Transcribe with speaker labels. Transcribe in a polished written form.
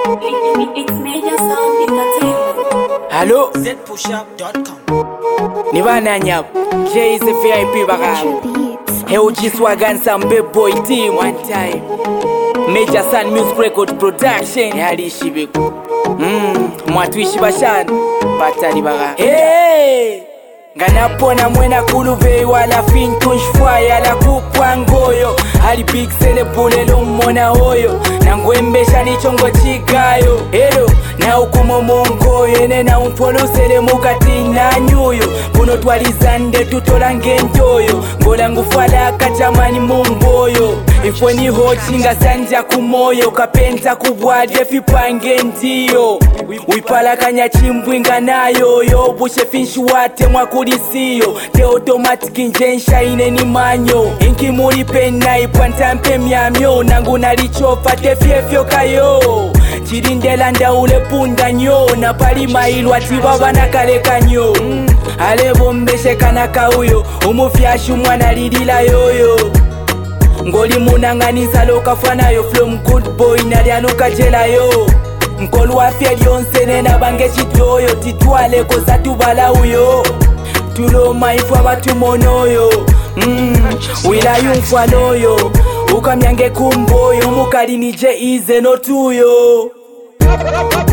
Speaker 1: It's Major Sound Entertainment.
Speaker 2: Hello?
Speaker 3: zpushup.com.
Speaker 2: Nivana nyap. Jay is a VIP baga. Heuji Swagan some big boy team one time. Major Sound Music Record Production. Yali shibiku. Mwatuishi bashan. Batali baga. Hey! Ganapona mwena kuluvei wala fin kunshfaya la kupwa ngoyo. Hali big celebule lumona hoyo. Nangwembesha ni chongo chigayo. Hello, na ukumo mongo yene na umpolosele mukati na nyuyo. Puno twalizande tutolange njoyo. Ngola ngufala kachamani mumboyo. Ifwe ni hochi nga sanja kumoyo. Kapenta kubwade fipange ndiyo. Wipala kanya chimbwi nga nayo. Yo bushe finshu wate mwakulisiyo. Te automatic njensha ine ni manyo. Inki muri pena ipantampe miamyo. Nangu nalichofa te fiefyo kayo. Chirindela ndaule punda nyo. Na pali mailu atibaba na kale kanyo. Ale mbeshe kanaka uyo. Umufyashu mwana lidila yoyo. Ngoli munanganiza loka fanayo. From good boy nalianuka jela yo. Nkolu wafye lyonsene na bange chitoyo. Titwale kosa tubala uyo. Tulo maifu abatu monoyo. Wila yunfwa loyo. Ukamyange kumboyo. Mukali nije ize no tuyo.